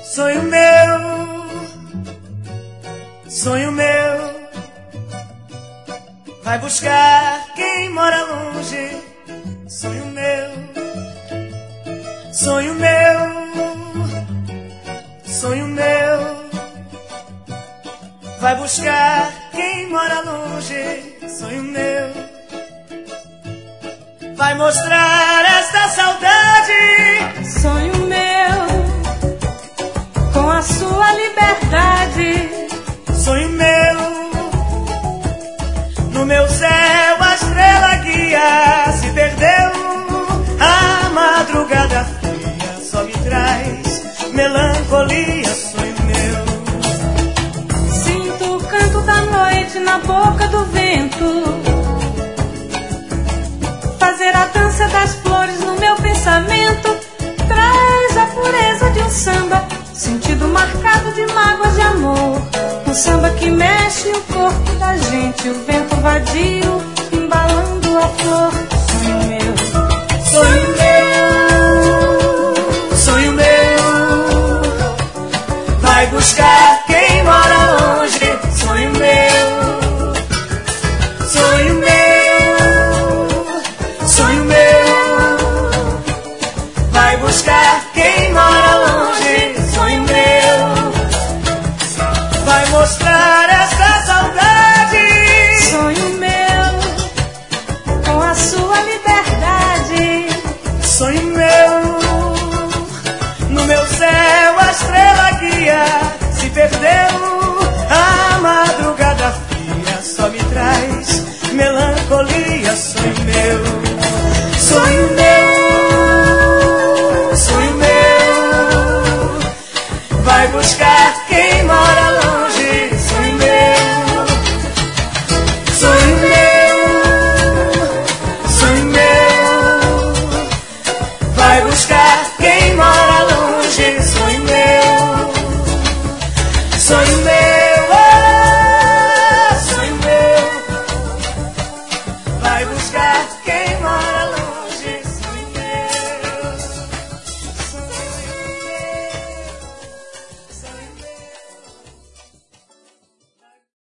Sonho meu, vai buscar quem mora longe. Sonho meu, sonho meu, vai buscar quem mora longe. Sonho meu, vai mostrar esta saudade. Sonho meu, com a sua liberdade. Sonho meu, no meu céu a estrela guia. Se perdeu, a madrugada fria só me traz melancolia. Sonho meu, sinto o canto da noite na boca do vento, fazer a dança das flores no meu pensamento. Traz a pureza de um samba, sentido marcado de mágoas de amor. Um samba que mexe o corpo da gente, o vento vadio embalando a flor. Sonho meu, sonho meu, sonho meu, vai buscar quem mora longe. Sonho meu, sonho meu, sonho meu, vai buscar quem mora longe. Sonho meu, vai mostrar esta saudade. sonho meu, com a sua liberdade. Sonho meu, no meu céu a estrela guia. Se perdeu, a madrugada fria só me traz melancolia. Sonho meu,